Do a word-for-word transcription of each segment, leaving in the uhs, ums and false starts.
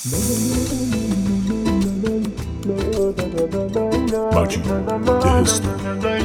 مجید دهستان.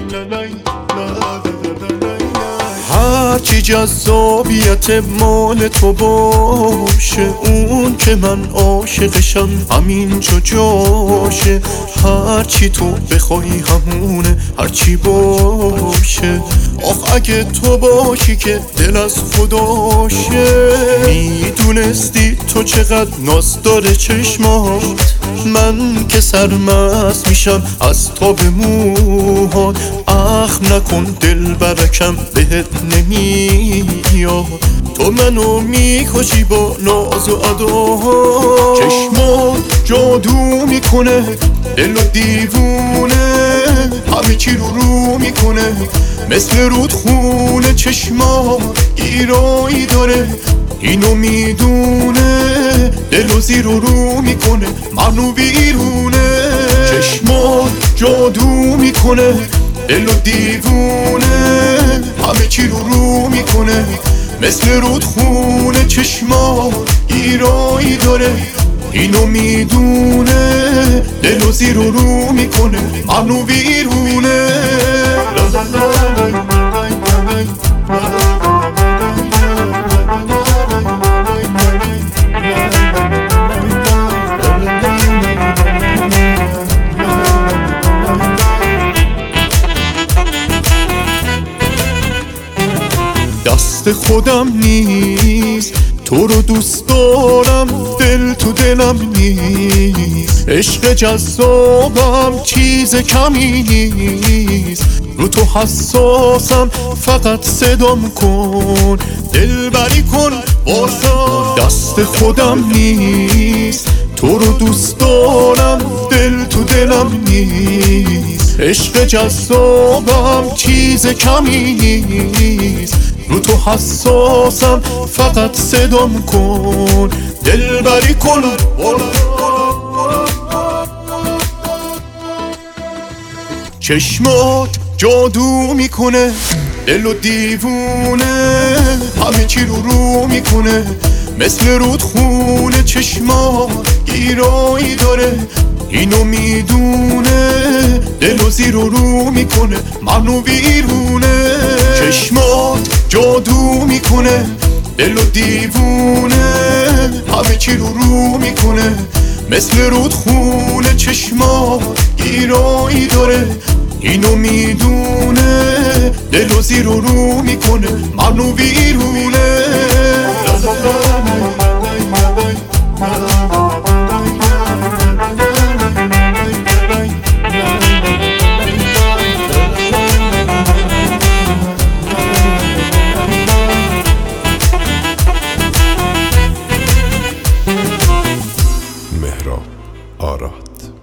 هرچی جذابیت مال تو باشه، اون که من عاشقشم همینجا جاشه. هرچی تو بخوای همونه، هرچی باشه. آخ اگه تو باشی که دل از خداشه. میدونستی تو چقدر ناز داره چشمات، من که سرمست میشم از تاب موهات. اخم نکن دل برکم بهت نمیاد، تو منو میکشی با ناز و ادا. چشمات جادو میکنه دل و دیوونه، همه چی رو رو میکنه مثل رودخونه. چشمات گیرایی داره اینو میدونه، دل و زیر و رو میکنه منو بیرونه. چشمات جادو میکنه دل و دیوونه، همه چی رو رو میکنه مثل رودخونه. چشمات گیرایی داره اینو میدونه، دل و زیر و رو میکنه منو بیرونه. دست خودم نیست تو رو دوست دارم، دل تو دلم نیست. عشق جذابم چیز کمی نیست، رو تو حساسم فقط صدام کن، دل بری کن واسم. دست خودم نیست تو رو دوست دارم، دل تو دلم نیست. عشق جذابم چیز کمی نیست، رو تو حساسم فقط صدام کن، دل بری کن. چشمات جادو میکنه دل و دیوونه، همه چی رو رو میکنه مثل رودخونه. چشمات گیرایی داره اینو میدونه، دل و زیر و رو میکنه منو بیرونه. چشمات جادو میکنه دل و دیوونه، همه چی رو رو میکنه مثل رودخونه. چشمات گیرایی داره اینو میدونه، دل و زیر و رو میکنه منو بیرونه. مهراب آراد.